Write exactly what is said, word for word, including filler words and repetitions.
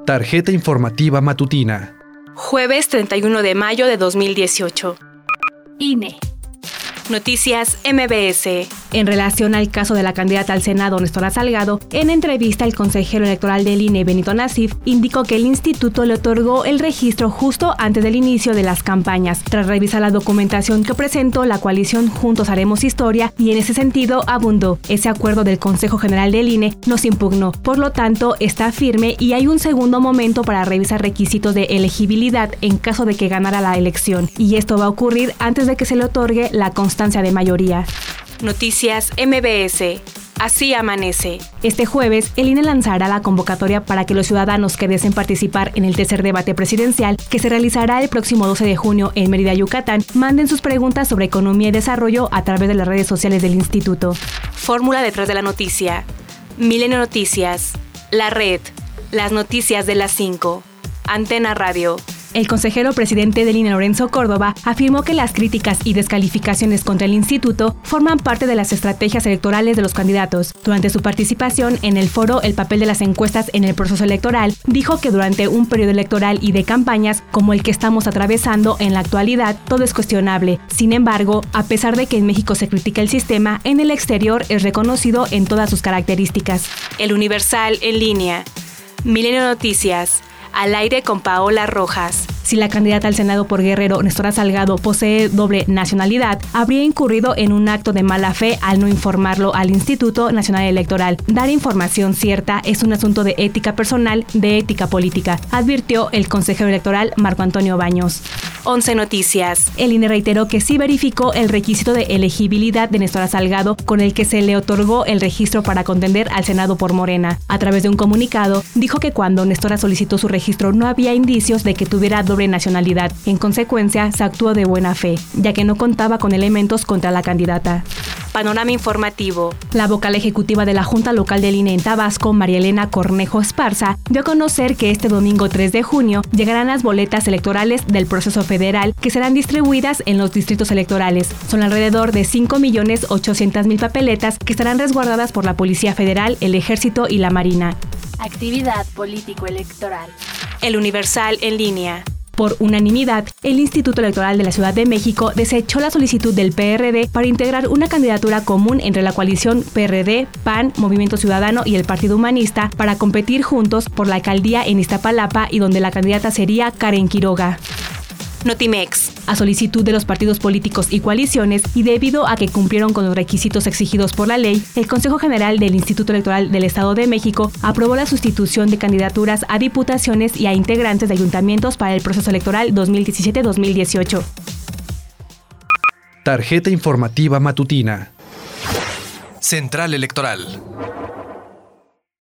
Tarjeta informativa matutina. Jueves treinta y uno de mayo de dos mil dieciocho. I N E. Noticias M B S. En relación al caso de la candidata al Senado, Nestora Salgado, en entrevista el consejero electoral del I N E, Benito Nasif, indicó que el instituto le otorgó el registro justo antes del inicio de las campañas, tras revisar la documentación que presentó la coalición Juntos Haremos Historia, y en ese sentido abundó: ese acuerdo del Consejo General del I N E no se impugnó, por lo tanto está firme y hay un segundo momento para revisar requisitos de elegibilidad en caso de que ganara la elección, y esto va a ocurrir antes de que se le otorgue la constancia de mayoría. Noticias M B S. Así amanece. Este jueves, el I N E lanzará la convocatoria para que los ciudadanos que deseen participar en el tercer debate presidencial, que se realizará el próximo doce de junio en Mérida, Yucatán, manden sus preguntas sobre economía y desarrollo a través de las redes sociales del instituto. Fórmula detrás de la noticia. Milenio Noticias. La Red. Las noticias de las cinco. Antena Radio. El consejero presidente del I N E, Lorenzo Córdoba, afirmó que las críticas y descalificaciones contra el instituto forman parte de las estrategias electorales de los candidatos. Durante su participación en el foro El papel de las encuestas en el proceso electoral, dijo que durante un periodo electoral y de campañas como el que estamos atravesando en la actualidad, todo es cuestionable. Sin embargo, a pesar de que en México se critica el sistema, en el exterior es reconocido en todas sus características. El Universal en línea. Milenio Noticias. Al aire con Paola Rojas. Si la candidata al Senado por Guerrero, Nestora Salgado, posee doble nacionalidad, habría incurrido en un acto de mala fe al no informarlo al Instituto Nacional Electoral. Dar información cierta es un asunto de ética personal, de ética política, advirtió el consejero electoral Marco Antonio Baños. once Noticias. El I N E reiteró que sí verificó el requisito de elegibilidad de Nestora Salgado, con el que se le otorgó el registro para contender al Senado por Morena. A través de un comunicado, dijo que cuando Nestora solicitó su registro no había indicios de que tuviera doble nacionalidad. En consecuencia, se actuó de buena fe, ya que no contaba con elementos contra la candidata. Panorama informativo. La vocal ejecutiva de la Junta Local del I N E en Tabasco, María Elena Cornejo Esparza, dio a conocer que este domingo tres de junio llegarán las boletas electorales del proceso federal, que serán distribuidas en los distritos electorales. Son alrededor de cinco millones ochocientas mil papeletas que estarán resguardadas por la Policía Federal, el Ejército y la Marina. Actividad político-electoral. El Universal en línea. Por unanimidad, el Instituto Electoral de la Ciudad de México desechó la solicitud del P R D para integrar una candidatura común entre la coalición P R D, P A N, Movimiento Ciudadano y el Partido Humanista para competir juntos por la alcaldía en Iztapalapa, y donde la candidata sería Karen Quiroga. Notimex. A solicitud de los partidos políticos y coaliciones, y debido a que cumplieron con los requisitos exigidos por la ley, el Consejo General del Instituto Electoral del Estado de México aprobó la sustitución de candidaturas a diputaciones y a integrantes de ayuntamientos para el proceso electoral dos mil diecisiete dos mil dieciocho. Tarjeta informativa matutina. Central Electoral.